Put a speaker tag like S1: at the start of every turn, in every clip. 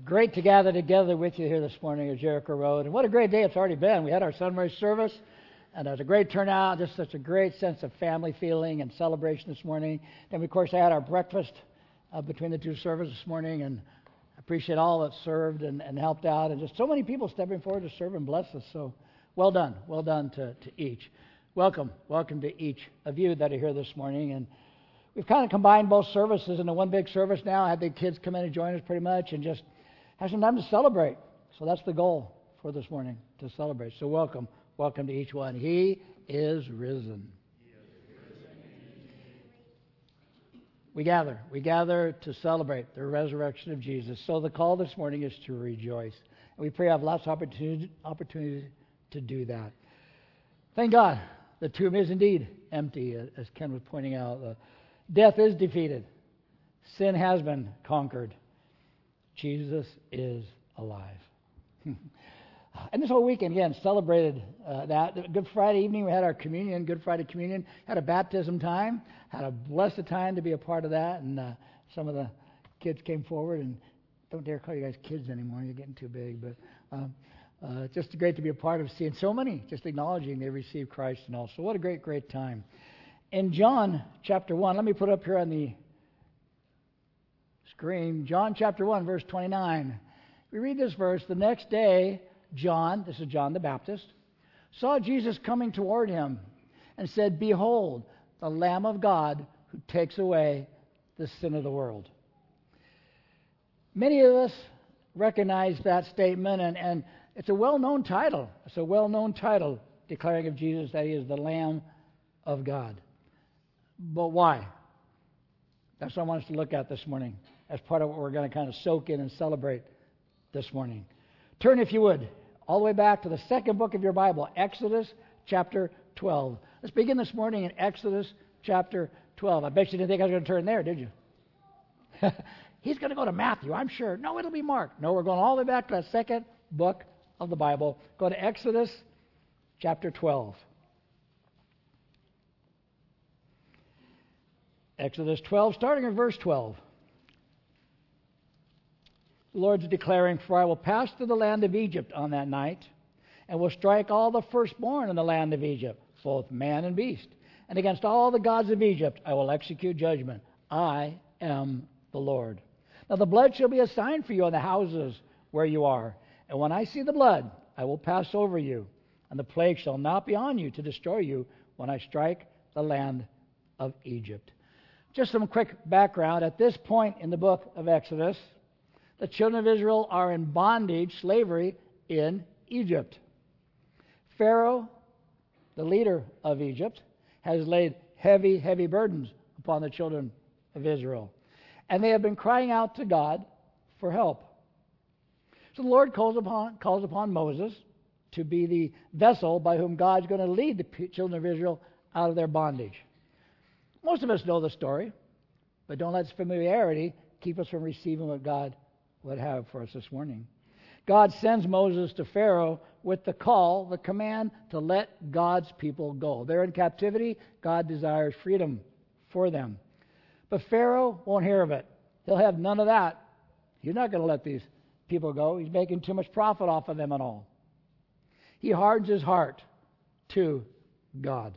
S1: Great to gather together with you here this morning at Jericho Road. And what a great day it's already been. We had our sunrise service, and it was a great turnout, just such a great sense of family feeling and celebration this morning. Then, of course, I had our breakfast between the two services this morning, and I appreciate all that served and helped out, and just so many people stepping forward to serve and bless us. So well done to each. Welcome to each of you that are here this morning. And we've kind of combined both services into one big service now. I had the kids come in and join us pretty much and just have some time to celebrate. So that's the goal for this morning, to celebrate. So welcome to each one. He is risen. We gather to celebrate the resurrection of Jesus. So the call this morning is to rejoice. And we pray I have lots of opportunity to do that. Thank God the tomb is indeed empty, as Ken was pointing out. Death is defeated. Sin has been conquered. Jesus is alive. And this whole weekend, again, celebrated that. Good Friday evening, we had our communion, Good Friday communion. Had a baptism time. Had a blessed time to be a part of that. And some of the kids came forward. And don't dare call you guys kids anymore. You're getting too big. But just great to be a part of seeing so many just acknowledging they received Christ and all. So what a great time. In John chapter 1, let me put up here on the screen, John chapter 1, verse 29. We read this verse, the next day, John, this is John the Baptist, saw Jesus coming toward him and said, "Behold, the Lamb of God who takes away the sin of the world." Many of us recognize that statement, and it's a well-known title. It's a well-known title declaring of Jesus that he is the Lamb of God. But why? That's what I want us to look at this morning as part of what we're going to kind of soak in and celebrate this morning. Turn, if you would, all the way back to the second book of your Bible, Exodus chapter 12. Let's begin this morning in Exodus chapter 12. I bet you didn't think I was going to turn there, did you? He's going to go to Matthew, I'm sure. No, it'll be Mark. No, we're going all the way back to that second book of the Bible. Go to Exodus chapter 12. Exodus 12, starting in verse 12. The Lord's declaring, "For I will pass through the land of Egypt on that night, and will strike all the firstborn in the land of Egypt, both man and beast. And against all the gods of Egypt I will execute judgment. I am the Lord. Now the blood shall be a sign for you on the houses where you are. And when I see the blood, I will pass over you, and the plague shall not be on you to destroy you when I strike the land of Egypt." Just some quick background. At this point in the book of Exodus, the children of Israel are in bondage, slavery, in Egypt. Pharaoh, the leader of Egypt, has laid heavy burdens upon the children of Israel. And they have been crying out to God for help. So the Lord calls upon Moses to be the vessel by whom God's going to lead the children of Israel out of their bondage. Most of us know the story, but don't let this familiarity keep us from receiving what God would have for us this morning. God sends Moses to Pharaoh with the call, the command to let God's people go. They're in captivity. God desires freedom for them. But Pharaoh won't hear of it. He'll have none of that. He's not going to let these people go. He's making too much profit off of them and all. He hardens his heart to God.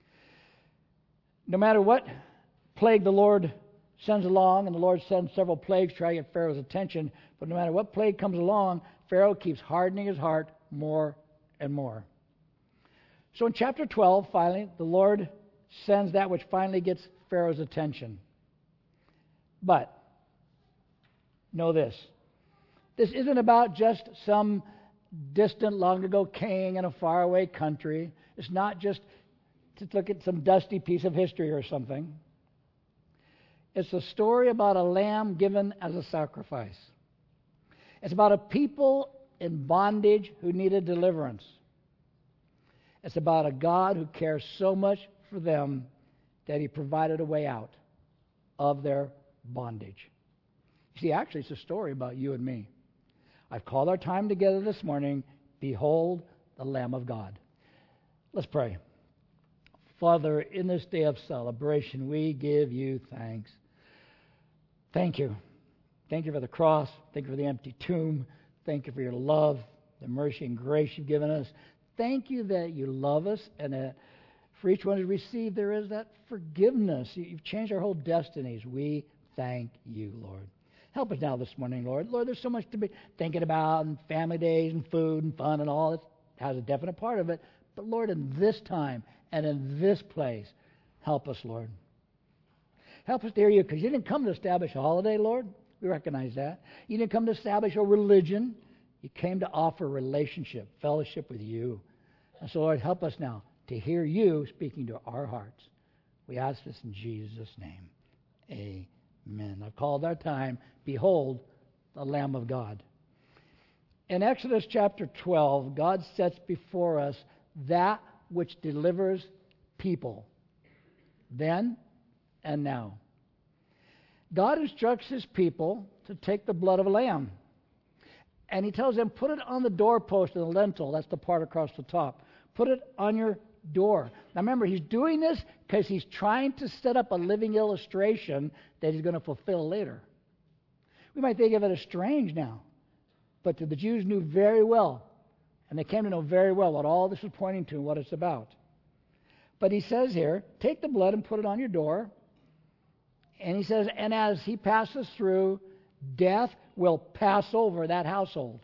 S1: No matter what plague the Lord sends along, and the Lord sends several plagues to try to get Pharaoh's attention, but no matter what plague comes along, Pharaoh keeps hardening his heart more and more. So in chapter 12, finally, the Lord sends that which finally gets Pharaoh's attention. But know this. This isn't about just some distant, long ago king in a faraway country. It's not just to look at some dusty piece of history or something. It's a story about a lamb given as a sacrifice. It's about a people in bondage who needed deliverance. It's about a God who cares so much for them that he provided a way out of their bondage. You see, actually, it's a story about you and me. I've called our time together this morning, "Behold the Lamb of God." Let's pray. Father, in this day of celebration, we give you thanks. Thank you Thank you for the cross. Thank you for the empty tomb. Thank you for your love, the mercy and grace you've given us. Thank you that you love us and that for each one who's received, there is that forgiveness. You've changed our whole destinies. We thank you, Lord. Help us now this morning, Lord. Lord, there's so much to be thinking about, and family days and food and fun and all. It has a definite part of it. But, Lord, in this time and in this place, help us, Lord. Help us to hear you, because you didn't come to establish a holiday, Lord. We recognize that. You didn't come to establish a religion. You came to offer relationship, fellowship with you. And so, Lord, help us now to hear you speaking to our hearts. We ask this in Jesus' name. Amen. I've called our time, Behold, the Lamb of God. In Exodus chapter 12, God sets before us that which delivers people, then and now. God instructs his people to take the blood of a lamb. And he tells them, put it on the doorpost of the lintel. That's the part across the top. Put it on your door. Now remember, he's doing this because he's trying to set up a living illustration that he's going to fulfill later. We might think of it as strange now, but the Jews knew very well, and they came to know very well what all this is pointing to and what it's about. But he says here, take the blood and put it on your door. And he says, and as he passes through, death will pass over that household.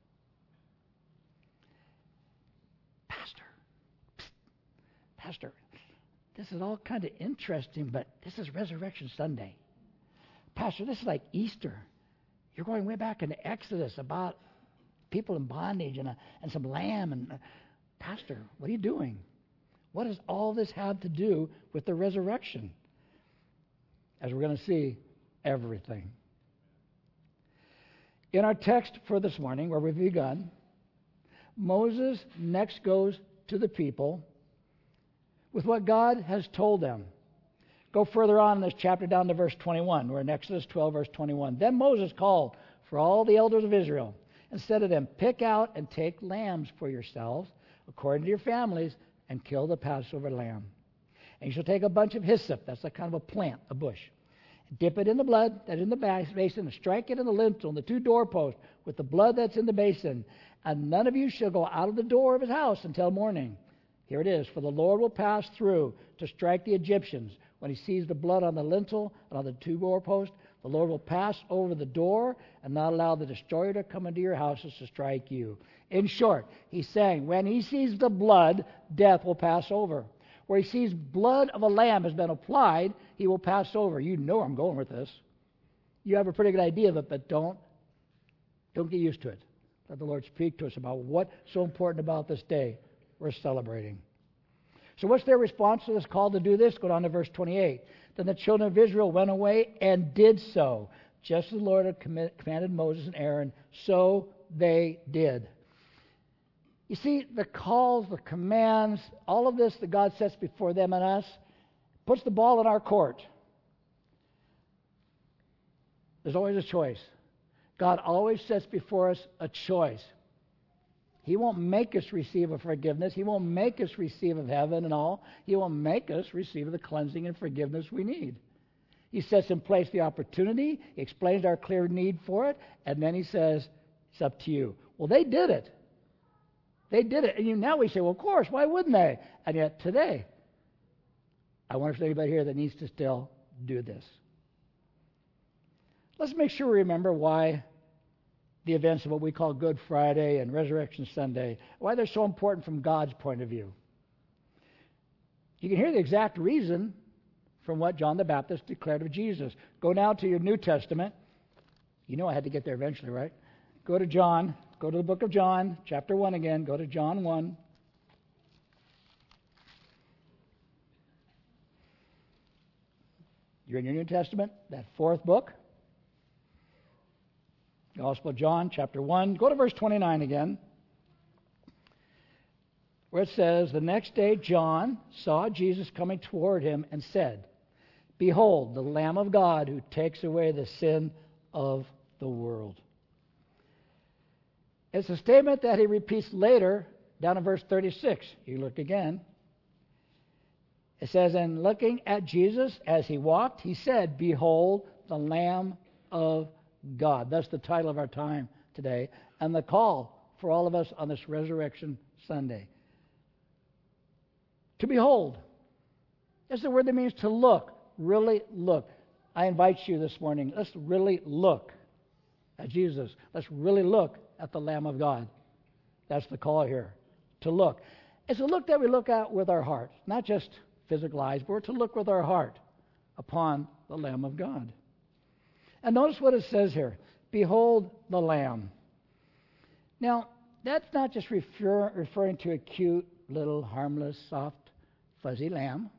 S1: Pastor, this is all kind of interesting, but this is Resurrection Sunday. Pastor, this is like Easter. You're going way back into Exodus about people in bondage and some lamb. And Pastor, what are you doing? What does all this have to do with the resurrection? As we're going to see, everything. In our text for this morning, where we've begun, Moses next goes to the people with what God has told them. Go further on in this chapter down to verse 21. We're in Exodus 12, verse 21. Then Moses called for all the elders of Israel and said to them, pick out and take lambs for yourselves according to your families and kill the Passover lamb. And you shall take a bunch of hyssop, that's a kind of a plant, a bush. Dip it in the blood that's in the basin and strike it in the lintel and the two doorposts with the blood that's in the basin. And none of you shall go out of the door of his house until morning. Here it is. For the Lord will pass through to strike the Egyptians. When he sees the blood on the lintel and on the two doorposts, the Lord will pass over the door and not allow the destroyer to come into your houses to strike you. In short, he's saying when he sees the blood, death will pass over. Where he sees blood of a lamb has been applied, he will pass over. You know where I'm going with this. You have a pretty good idea of it, but don't get used to it. Let the Lord speak to us about what's so important about this day we're celebrating. So what's their response to this call to do this? Go down to verse 28. Then the children of Israel went away and did so, just as the Lord had commanded Moses and Aaron, so they did. You see, the calls, the commands, all of this that God sets before them and us, puts the ball in our court. There's always a choice. God always sets before us a choice. He won't make us receive a forgiveness. He won't make us receive of heaven and all. He won't make us receive the cleansing and forgiveness we need. He sets in place the opportunity. He explains our clear need for it. And then he says, it's up to you. Well, they did it. They did it. And now we say, well, of course, why wouldn't they? And yet today, I wonder if there's anybody here that needs to still do this. Let's make sure we remember why the events of what we call Good Friday and Resurrection Sunday, why they're so important from God's point of view. You can hear the exact reason from what John the Baptist declared of Jesus. Go now to your New Testament. You know I had to get there eventually, right? Go to John. Go to the book of John, chapter 1 again. Go to John 1. You're in your New Testament, that fourth book. Gospel of John, chapter 1. Go to verse 29 again, where it says, the next day John saw Jesus coming toward him and said, behold, the Lamb of God who takes away the sin of the world. It's a statement that he repeats later down in verse 36. You look again. It says, and looking at Jesus as he walked, he said, behold, the Lamb of God. That's the title of our time today, and the call for all of us on this Resurrection Sunday. To behold. That's the word that means to look. Really look. I invite you this morning, let's really look at Jesus. Let's really look at the Lamb of God. That's the call here, to look. It's a look that we look at with our heart, not just physical eyes, but we're to look with our heart upon the Lamb of God. And notice what it says here, behold the Lamb. Now, that's not just referring to a cute, little, harmless, soft, fuzzy lamb.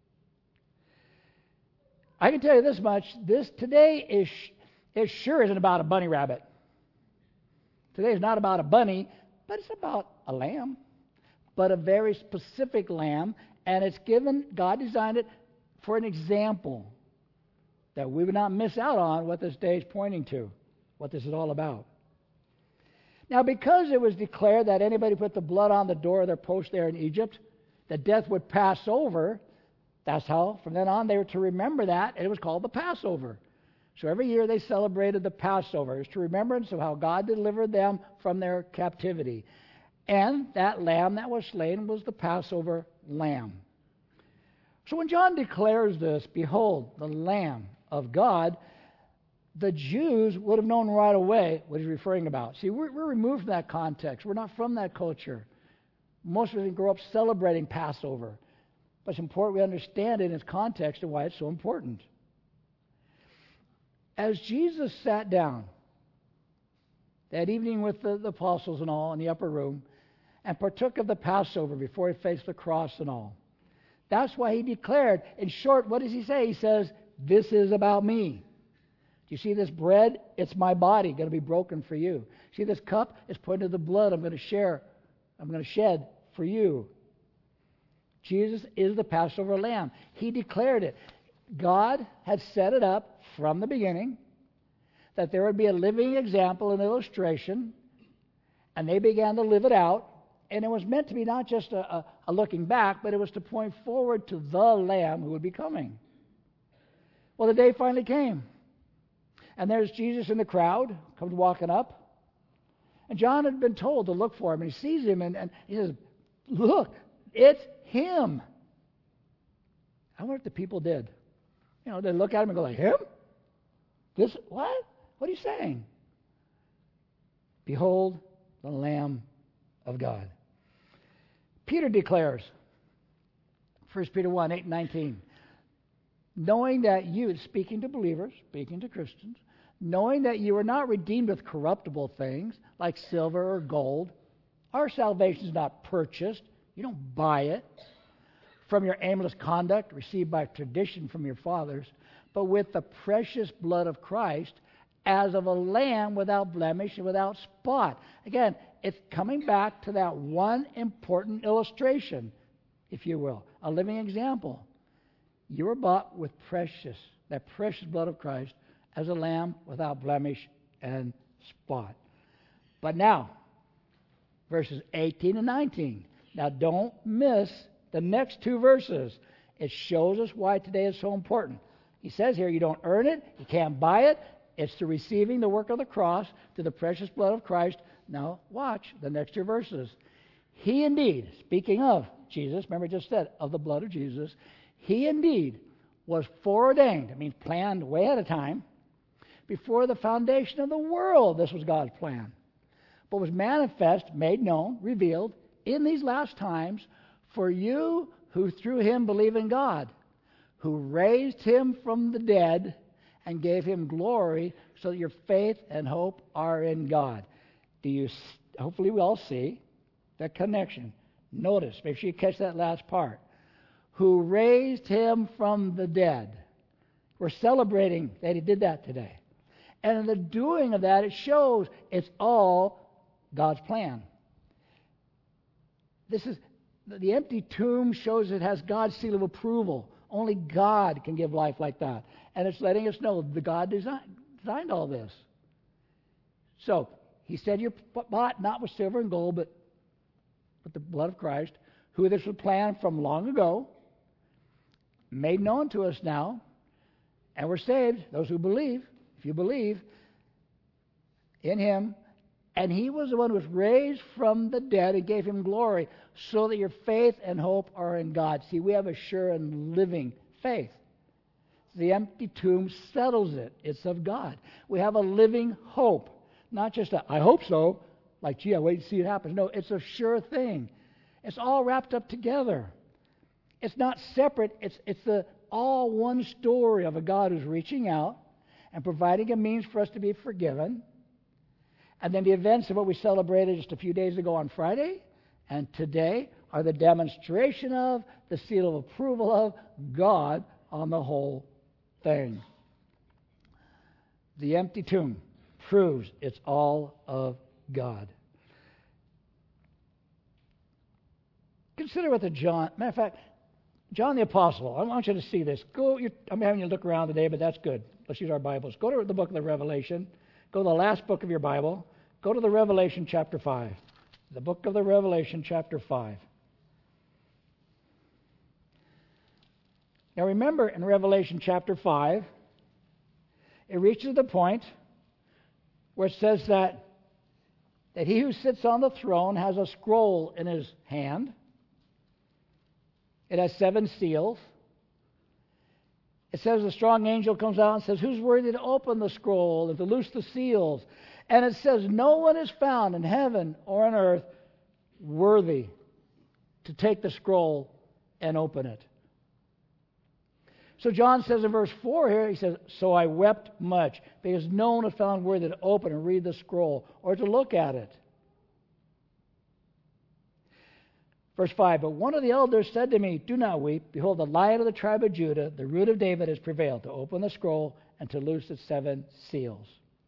S1: I can tell you this much, this today it sure isn't about a bunny rabbit. Today is not about a bunny, but it's about a lamb, but a very specific lamb, and it's given, God designed it for an example that we would not miss out on what this day is pointing to, what this is all about. Now, because it was declared that anybody put the blood on the door of their post there in Egypt, that death would pass over, that's how, from then on, they were to remember that, and it was called the Passover. So every year they celebrated the Passover. It was to remembrance of how God delivered them from their captivity. And that lamb that was slain was the Passover lamb. So when John declares this, behold, the Lamb of God, the Jews would have known right away what he's referring about. See, we're removed from that context. We're not from that culture. Most of us didn't grow up celebrating Passover. But it's important we understand it in its context and why it's so important. As Jesus sat down that evening with the apostles and all in the upper room and partook of the Passover before he faced the cross and all, that's why he declared, in short, what does he say? He says, this is about me. Do you see this bread? It's my body going to be broken for you. See this cup? It's pointing to the blood I'm going to shed for you. Jesus is the Passover lamb. He declared it. God had set it up from the beginning that there would be a living example, an illustration, and they began to live it out. And it was meant to be not just a looking back, but it was to point forward to the Lamb who would be coming. Well, the day finally came. And there's Jesus in the crowd, comes walking up. And John had been told to look for him, and he sees him, and he says, look, it's him. I wonder what the people did. You know, they look at him and go like, him? This, what? What are you saying? Behold the Lamb of God. Peter declares, 1 Peter 1, 8 and 19, knowing that you, speaking to believers, speaking to Christians, knowing that you are not redeemed with corruptible things like silver or gold. Our salvation is not purchased. You don't buy it from your aimless conduct received by tradition from your fathers, but with the precious blood of Christ as of a lamb without blemish and without spot. Again, it's coming back to that one important illustration, if you will, a living example. You were bought with that precious blood of Christ as a lamb without blemish and spot. But now, verses 18 and 19. Now don't miss the next two verses. It shows us why today is so important. He says here, you don't earn it, you can't buy it. It's through receiving the work of the cross, through the precious blood of Christ. Now watch the next two verses. He indeed, speaking of Jesus, remember I just said, of the blood of Jesus, he indeed was foreordained. It means planned way ahead of time. Before the foundation of the world, this was God's plan. But was manifest, made known, revealed in these last times for you who through him believe in God, who raised him from the dead and gave him glory, so that your faith and hope are in God. Hopefully we all see that connection. Notice, make sure you catch that last part. Who raised him from the dead. We're celebrating that he did that today. And in the doing of that, it shows it's all God's plan. This is the empty tomb shows it has God's seal of approval. Only God can give life like that. And it's letting us know that God designed all this. So, he said you're bought not with silver and gold, but with the blood of Christ, who this was planned from long ago, made known to us now, and we're saved, those who believe. If you believe, in him, and he was the one who was raised from the dead and gave him glory, so that your faith and hope are in God. See, we have a sure and living faith. The empty tomb settles it. It's of God. We have a living hope. Not just a, I hope so, like, gee, I wait to see it happen. No, it's a sure thing. It's all wrapped up together. It's not separate. It's the all one story of a God who's reaching out and providing a means for us to be forgiven. And then the events of what we celebrated just a few days ago on Friday and today are the demonstration of, the seal of approval of God on the whole thing. The empty tomb proves it's all of God. Consider what matter of fact, John the Apostle, I want you to see this. I'm having you look around today, but that's good. Let's use our Bibles. Go to the book of the Revelation. Go to the last book of your Bible. Go to the Revelation chapter 5. The book of the Revelation chapter 5. Now remember, in Revelation chapter 5, it reaches the point where it says that he who sits on the throne has a scroll in his hand. It has 7 seals. It says the strong angel comes out and says, who's worthy to open the scroll and to loose the seals? And it says, no one is found in heaven or on earth worthy to take the scroll and open it. So John says in verse 4 here, he says, so I wept much, because no one was found worthy to open and read the scroll or to look at it. Verse 5, but one of the elders said to me, do not weep. Behold, the Lion of the tribe of Judah, the Root of David, has prevailed to open the scroll and to loose its 7 seals.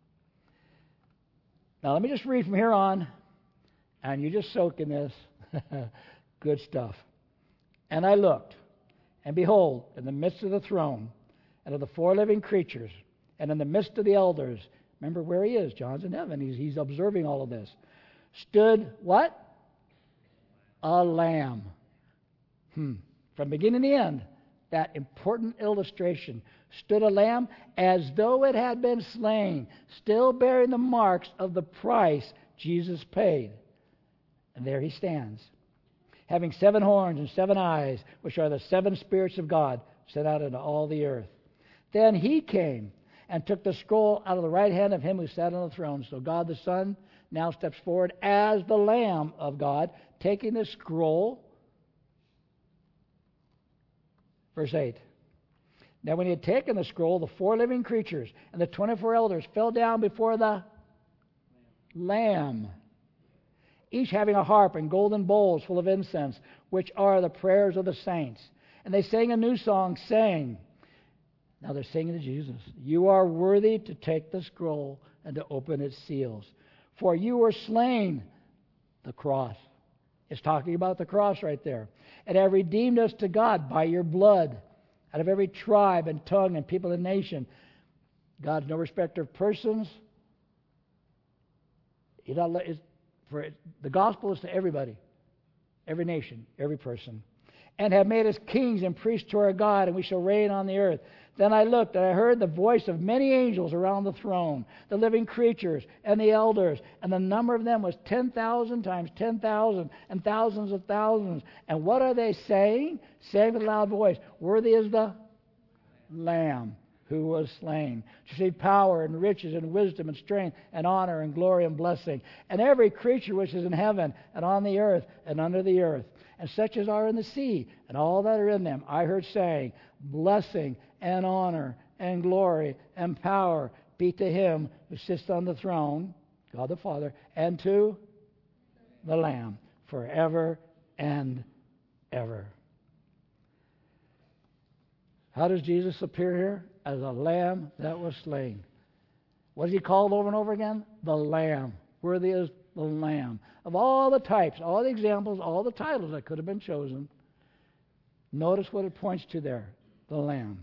S1: Now let me just read from here on, and you just soak in this. Good stuff. And I looked, and behold, in the midst of the throne, and of the 4 living creatures, and in the midst of the elders, remember where he is, John's in heaven, he's observing all of this, stood what? A lamb. From beginning to end, that important illustration, stood a lamb as though it had been slain, still bearing the marks of the price Jesus paid. And there he stands, having 7 horns and 7 eyes, which are the 7 spirits of God sent out into all the earth. Then he came and took the scroll out of the right hand of him who sat on the throne. So God the Son now steps forward as the Lamb of God, taking the scroll. Verse 8. Now when he had taken the scroll, the 4 living creatures and the 24 elders fell down before the Lamb, each having a harp and golden bowls full of incense, which are the prayers of the saints. And they sang a new song, saying, now they're singing to Jesus, you are worthy to take the scroll and to open its seals. For you were slain, the cross. It's talking about the cross right there. And have redeemed us to God by your blood, out of every tribe and tongue and people and nation. God's no respecter of persons. The gospel is to everybody, every nation, every person. And have made us kings and priests to our God, and we shall reign on the earth. Then I looked, and I heard the voice of many angels around the throne, the living creatures and the elders, and the number of them was 10,000 times 10,000, and thousands of thousands. And what are they saying? Saying with a loud voice, worthy is the Lamb who was slain, to receive power and riches and wisdom and strength and honor and glory and blessing. And every creature which is in heaven and on the earth and under the earth, and such as are in the sea, and all that are in them, I heard saying, blessing and honor and glory and power be to him who sits on the throne, God the Father, and to the Lamb forever and ever. How does Jesus appear here? As a lamb that was slain. What is he called over and over again? The Lamb. Worthy is the Lamb. Of all the types, all the examples, all the titles that could have been chosen, notice what it points to there. The Lamb.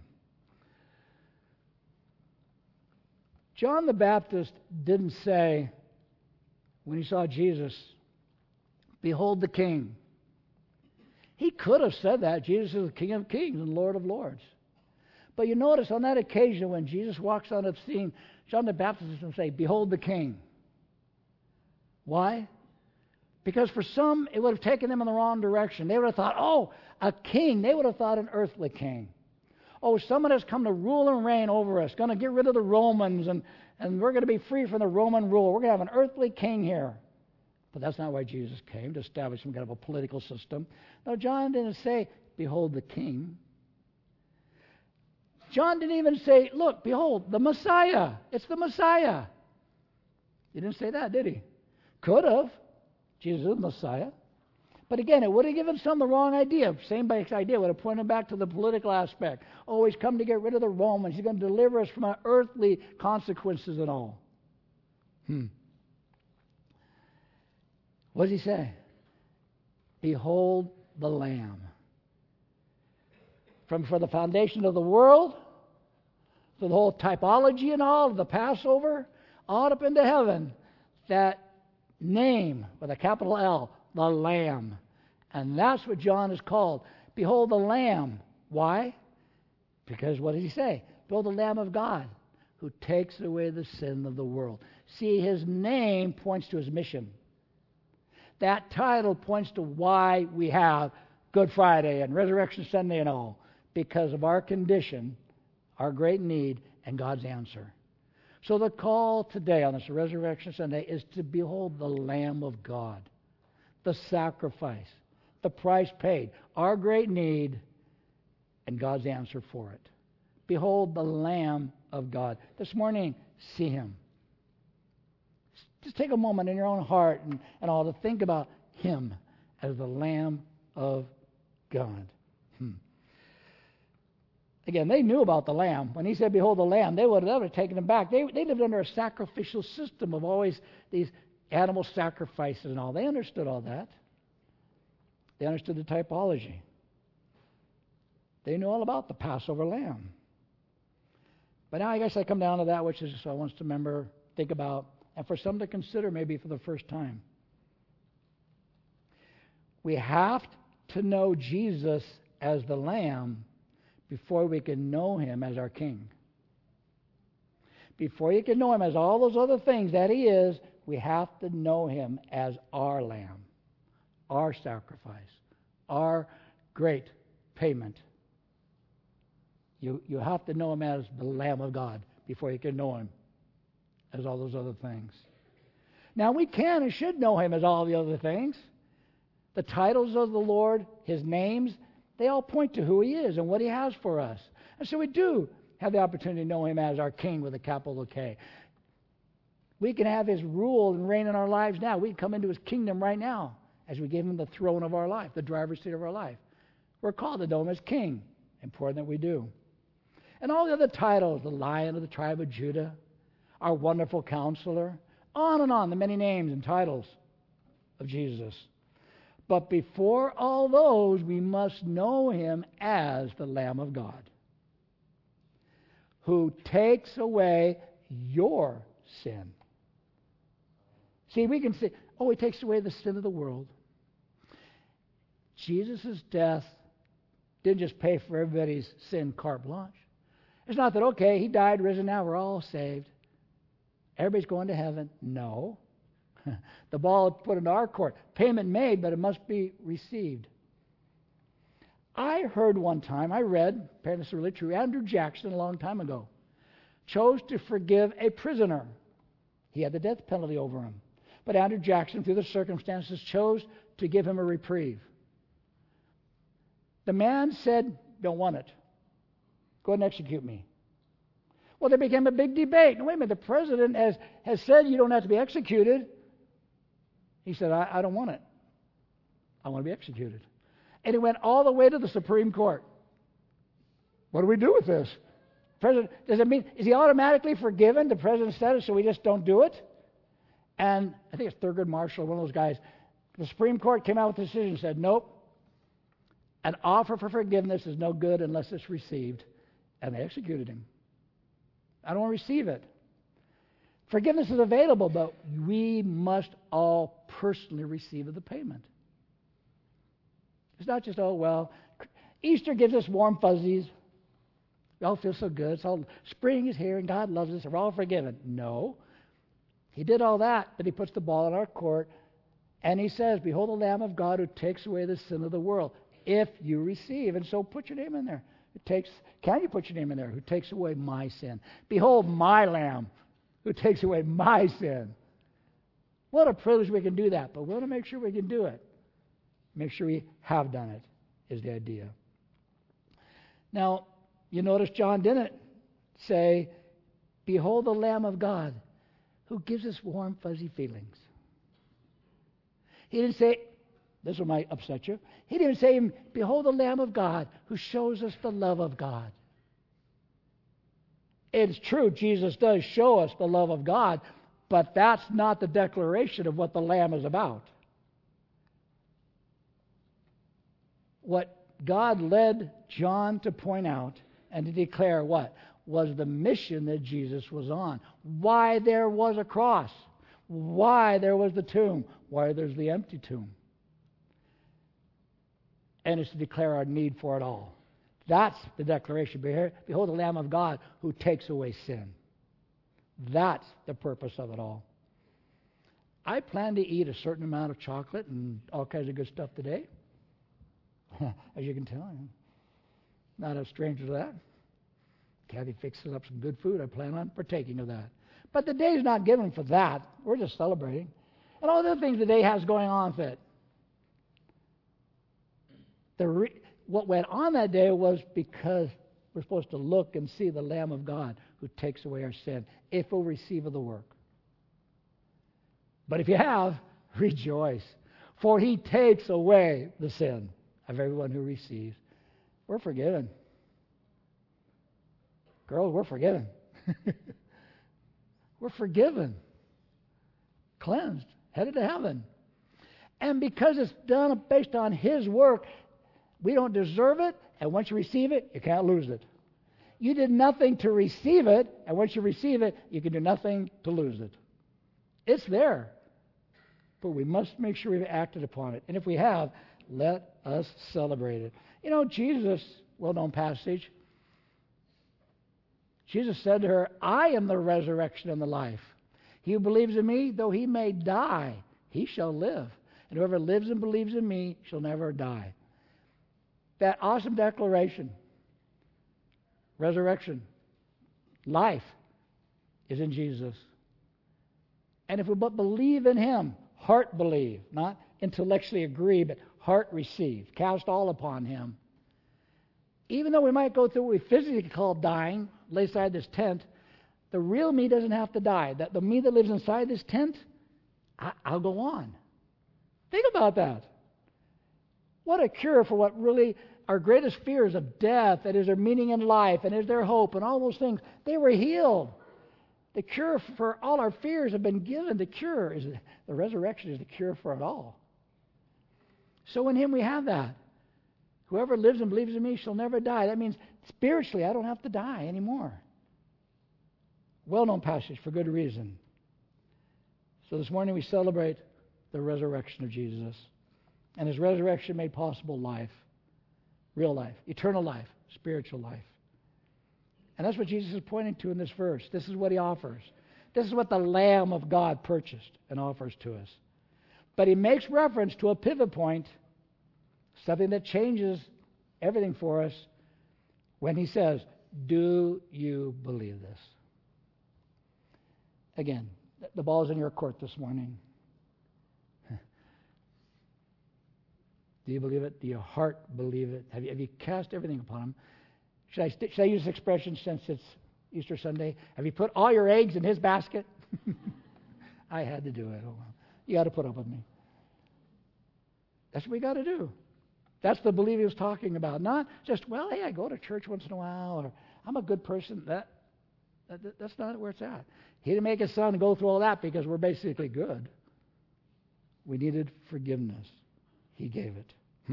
S1: John the Baptist didn't say, when he saw Jesus, behold the King. He could have said that. Jesus is the King of Kings and Lord of Lords. But you notice on that occasion when Jesus walks on the scene, John the Baptist doesn't say, behold the King. Why? Because for some, it would have taken them in the wrong direction. They would have thought, oh, a king. They would have thought an earthly king. Oh, someone has come to rule and reign over us, going to get rid of the Romans, and we're going to be free from the Roman rule. We're going to have an earthly king here. But that's not why Jesus came, to establish some kind of a political system. No, John didn't say, behold the king. John didn't even say, look, behold, the Messiah. It's the Messiah. He didn't say that, did he? Could have. Jesus is the Messiah. But again, it would have given some the wrong idea. Same basic idea. Would have pointed back to the political aspect. Oh, he's come to get rid of the Romans. He's going to deliver us from our earthly consequences and all. What does he say? Behold the Lamb. For the foundation of the world, for the whole typology and all, the Passover, all up into heaven, that name with a capital L, the Lamb. And that's what John is called. Behold the Lamb. Why? Because what does he say? Behold the Lamb of God who takes away the sin of the world. See, his name points to his mission. That title points to why we have Good Friday and Resurrection Sunday and all. Because of our condition, our great need, and God's answer. So the call today on this Resurrection Sunday is to behold the Lamb of God. The sacrifice, the price paid, our great need, and God's answer for it. Behold the Lamb of God. This morning, see him. Just take a moment in your own heart and all to think about him as the Lamb of God. Again, they knew about the Lamb. When he said, behold the Lamb, they would have taken him back. They lived under a sacrificial system of always these animal sacrifices and all. They understood all that. They understood the typology. They knew all about the Passover lamb. But now I guess I come down to that which is I want us to remember, think about, and for some to consider maybe for the first time. We have to know Jesus as the Lamb before we can know him as our King. Before you can know him as all those other things that he is, we have to know him as our Lamb, our sacrifice, our great payment. You have to know him as the Lamb of God before you can know him as all those other things. Now we can and should know him as all the other things. The titles of the Lord, his names, they all point to who he is and what he has for us. And so we do have the opportunity to know him as our King with a capital K. We can have his rule and reign in our lives now. We can come into his kingdom right now as we give him the throne of our life, the driver's seat of our life. We're called to know him as King. Important that we do. And all the other titles, the Lion of the tribe of Judah, our wonderful counselor, on, the many names and titles of Jesus. But before all those, we must know him as the Lamb of God, who takes away your sin. See, we can say, oh, he takes away the sin of the world. Jesus' death didn't just pay for everybody's sin carte blanche. It's not that, okay, he died, risen, now we're all saved. Everybody's going to heaven. No. The ball put into our court. Payment made, but it must be received. I heard one time, I read, apparently this is really true, Andrew Jackson a long time ago chose to forgive a prisoner. He had the death penalty over him. But Andrew Jackson, through the circumstances, chose to give him a reprieve. The man said, don't want it. Go ahead and execute me. Well, there became a big debate. Wait a minute, the president has said you don't have to be executed. He said, I don't want it. I want to be executed. And it went all the way to the Supreme Court. What do we do with this? President, does it mean, is he automatically forgiven? The president said it, so we just don't do it? And I think it's Thurgood Marshall, one of those guys. The Supreme Court came out with a decision and said, nope. An offer for forgiveness is no good unless it's received. And they executed him. I don't want to receive it. Forgiveness is available, but we must all personally receive the payment. It's not just, oh, well, Easter gives us warm fuzzies. We all feel so good. It's all spring is here and God loves us and we're all forgiven. No. He did all that, but he puts the ball in our court, and he says, behold the Lamb of God who takes away the sin of the world, if you receive. And so put your name in there. Can you put your name in there? Who takes away my sin. Behold my Lamb who takes away my sin. What a privilege we can do that, but we want to make sure we can do it. Make sure we have done it, is the idea. Now, you notice John didn't say, behold the Lamb of God who gives us warm, fuzzy feelings. He didn't say, this one might upset you, he didn't say, behold the Lamb of God who shows us the love of God. It's true, Jesus does show us the love of God, but that's not the declaration of what the Lamb is about. What God led John to point out and to declare what? Was the mission that Jesus was on. Why there was a cross. Why there was the tomb. Why there's the empty tomb. And it's to declare our need for it all. That's the declaration. Behold the Lamb of God who takes away sin. That's the purpose of it all. I plan to eat a certain amount of chocolate and all kinds of good stuff today. As you can tell, I'm not a stranger to that. Kathy fixes up some good food. I plan on partaking of that. But the day is not given for that. We're just celebrating. And all the other things the day has going on with it. What went on that day was because we're supposed to look and see the Lamb of God who takes away our sin, if we'll receive of the work. But if you have, rejoice, for he takes away the sin of everyone who receives. We're forgiven. Girls, we're forgiven. We're forgiven. Cleansed. Headed to heaven. And because it's done based on his work, we don't deserve it, and once you receive it, you can't lose it. You did nothing to receive it, and once you receive it, you can do nothing to lose it. It's there. But we must make sure we've acted upon it. And if we have, let us celebrate it. You know, Jesus, well-known passage, Jesus said to her, I am the resurrection and the life. He who believes in me, though he may die, he shall live. And whoever lives and believes in me shall never die. That awesome declaration, resurrection, life, is in Jesus. And if we but believe in him, heart believe, not intellectually agree, but heart receive, cast all upon him. Even though we might go through what we physically call dying, lay aside this tent, the real me doesn't have to die. The me that lives inside this tent, I'll go on. Think about that. What a cure for what really our greatest fears of death, and is their meaning in life, and is their hope, and all those things. They were healed. The cure for all our fears have been given. The cure is the resurrection is the cure for it all. So in him we have that. Whoever lives and believes in me shall never die. That means spiritually I don't have to die anymore. Well-known passage for good reason. So this morning we celebrate the resurrection of Jesus. And his resurrection made possible life. Real life. Eternal life. Spiritual life. And that's what Jesus is pointing to in this verse. This is what he offers. This is what the Lamb of God purchased and offers to us. But he makes reference to a pivot point, something that changes everything for us, when he says, do you believe this? Again, the ball is in your court this morning. Do you believe it? Do your heart believe it? Have you cast everything upon him? Should I use this expression since it's Easter Sunday? Have you put all your eggs in his basket? I had to do it. Oh, well. You got to put up with me. That's what we got to do. That's the belief he was talking about. Not just, well, hey, I go to church once in a while, or I'm a good person. That's not where it's at. He didn't make his son go through all that because we're basically good. We needed forgiveness. He gave it.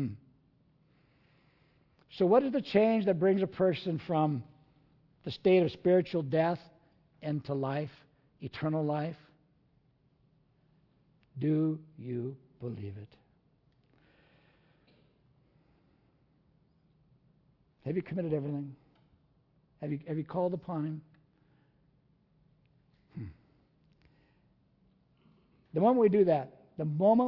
S1: So what is the change that brings a person from the state of spiritual death into life, eternal life? Do you believe it? Have you committed everything? Have you called upon him? The moment we do that, the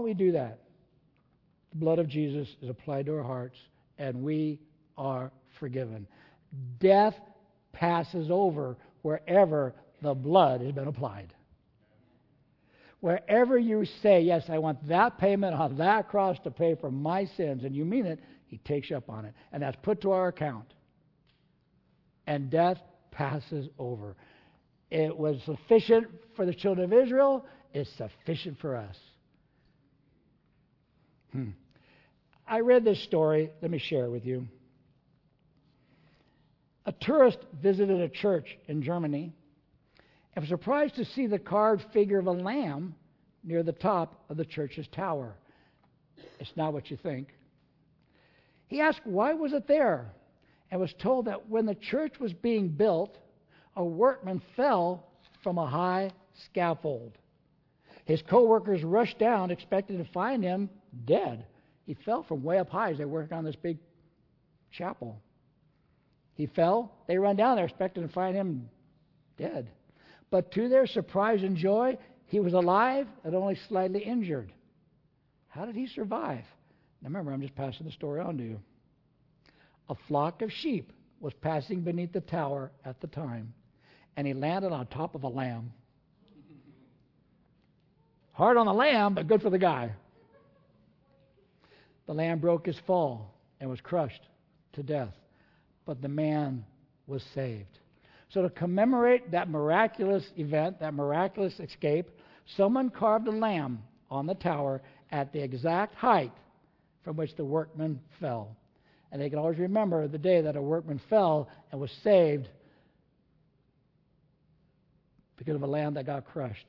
S1: blood of Jesus is applied to our hearts, and we are forgiven. Death passes over wherever the blood has been applied. Wherever you say, yes, I want that payment on that cross to pay for my sins, and you mean it, he takes you up on it. And that's put to our account. And death passes over. It was sufficient for the children of Israel. It's sufficient for us. I read this story. Let me share it with you. A tourist visited a church in Germany and was surprised to see the carved figure of a lamb near the top of the church's tower. It's not what you think. He asked why was it there, and was told that when the church was being built, a workman fell from a high scaffold. His co-workers rushed down, expecting to find him dead. He fell from way up high as they worked on this big chapel. He fell. They run down there, expecting to find him dead. But to their surprise and joy, he was alive and only slightly injured. How did he survive? Now remember, I'm just passing the story on to you. A flock of sheep was passing beneath the tower at the time, and he landed on top of a lamb. Hard on the lamb, but good for the guy. The lamb broke his fall and was crushed to death, but the man was saved. So to commemorate that miraculous event, that miraculous escape, someone carved a lamb on the tower at the exact height from which the workman fell. And they can always remember the day that a workman fell and was saved because of a lamb that got crushed.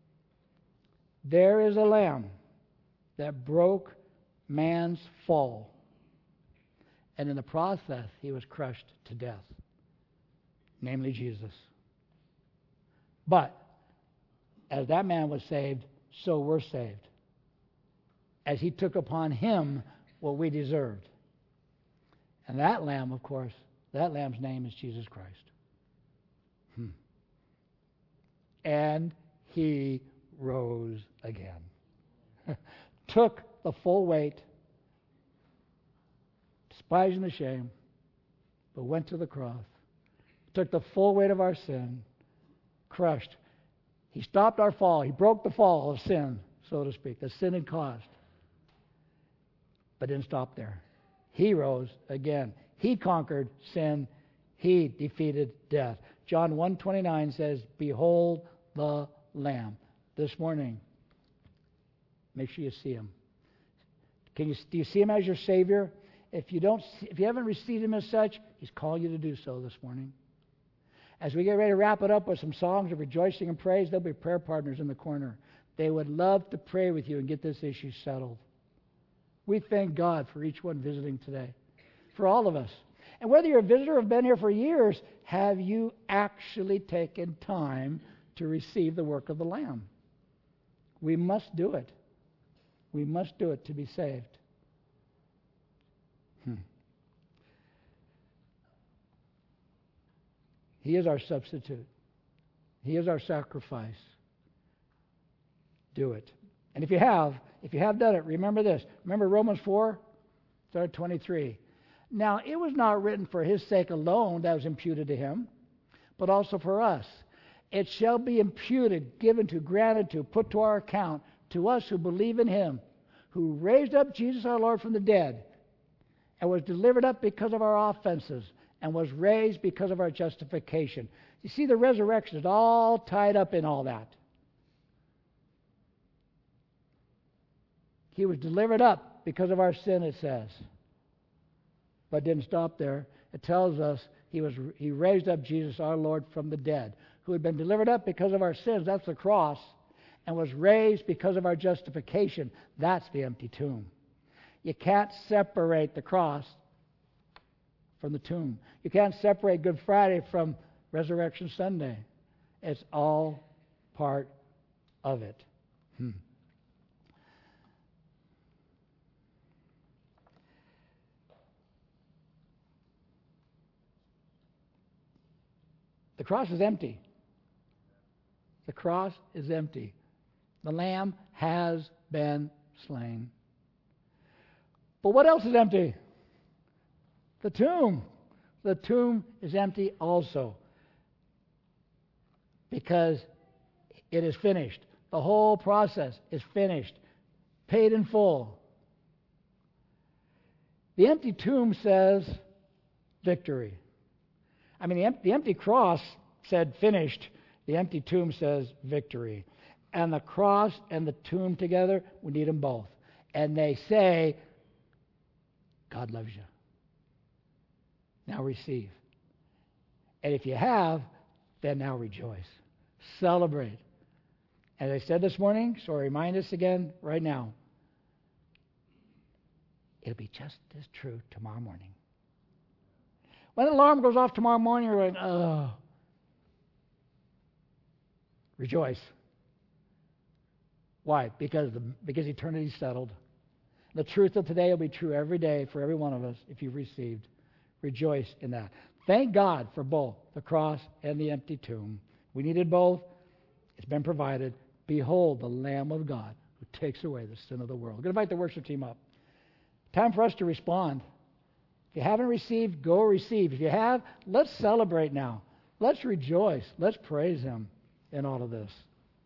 S1: There is a lamb that broke man's fall, and in the process he was crushed to death, namely Jesus. But as that man was saved, so we're saved, as he took upon him what we deserved. And that lamb, of course, that lamb's name is Jesus Christ. And he rose again. Took the full weight, despising the shame, but went to the cross. Took the full weight of our sin, crushed. He stopped our fall. He broke the fall of sin, so to speak, that sin had caused. But didn't stop there. He rose again. He conquered sin. He defeated death. John 1:29 says, "Behold the Lamb." This morning, make sure you see him. Do you see him as your Savior? If you haven't received him as such, he's calling you to do so this morning. As we get ready to wrap it up with some songs of rejoicing and praise, there'll be prayer partners in the corner. They would love to pray with you and get this issue settled. We thank God for each one visiting today, for all of us. And whether you're a visitor or have been here for years, have you actually taken time to receive the work of the Lamb? We must do it. We must do it to be saved. He is our substitute. He is our sacrifice. Do it. And if you have done it, remember this. Remember Romans 4, 23. Now, it was not written for his sake alone that was imputed to him, but also for us. It shall be imputed, given to, granted to, put to our account, to us who believe in him, who raised up Jesus our Lord from the dead, and was delivered up because of our offenses, and was raised because of our justification. You see, the resurrection is all tied up in all that. He was delivered up because of our sin, it says. But didn't stop there. It tells us he raised up Jesus our Lord from the dead, who had been delivered up because of our sins, that's the cross, and was raised because of our justification, that's the empty tomb. You can't separate the cross from the tomb. You can't separate Good Friday from Resurrection Sunday. It's all part of it. The cross is empty. The cross is empty. The Lamb has been slain. But what else is empty? The tomb. The tomb is empty also, because it is finished. The whole process is finished, paid in full. The empty tomb says victory. I mean, the empty cross said finished. The empty tomb says victory. And the cross and the tomb together, we need them both. And they say, God loves you. Now receive. And if you have, then now rejoice. Celebrate. As I said this morning, so I remind us again right now, it'll be just as true tomorrow morning. When the alarm goes off tomorrow morning, you're going, oh. Rejoice. Why? Because eternity's settled. The truth of today will be true every day for every one of us if you've received. Rejoice in that. Thank God for both the cross and the empty tomb. We needed both. It's been provided. Behold the Lamb of God who takes away the sin of the world. I'm going to invite the worship team up. Time for us to respond. If you haven't received, go receive. If you have, let's celebrate now. Let's rejoice. Let's praise Him in all of this.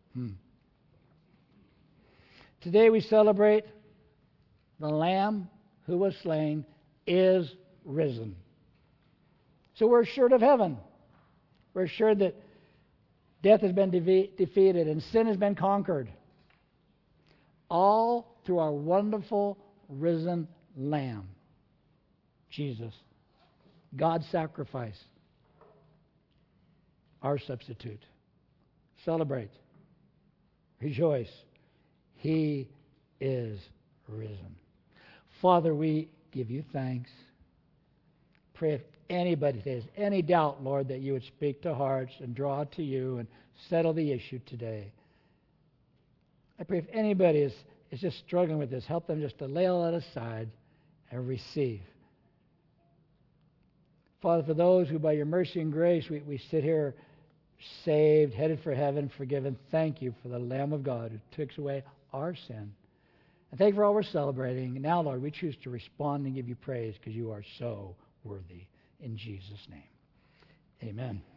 S1: Today we celebrate the Lamb who was slain is risen. So we're assured of heaven. We're assured that death has been defeated and sin has been conquered. All through our wonderful risen Lamb, Jesus, God's sacrifice, our substitute. Celebrate. Rejoice. He is risen. Father, we give you thanks. Pray if anybody has any doubt, Lord, that you would speak to hearts and draw to you and settle the issue today. I pray if anybody is just struggling with this, help them just to lay all that aside and receive. Father, for those who by your mercy and grace we sit here saved, headed for heaven, forgiven, thank you for the Lamb of God who takes away our sin. And thank you for all we're celebrating. And now, Lord, we choose to respond and give you praise because you are so worthy. In Jesus' name, amen.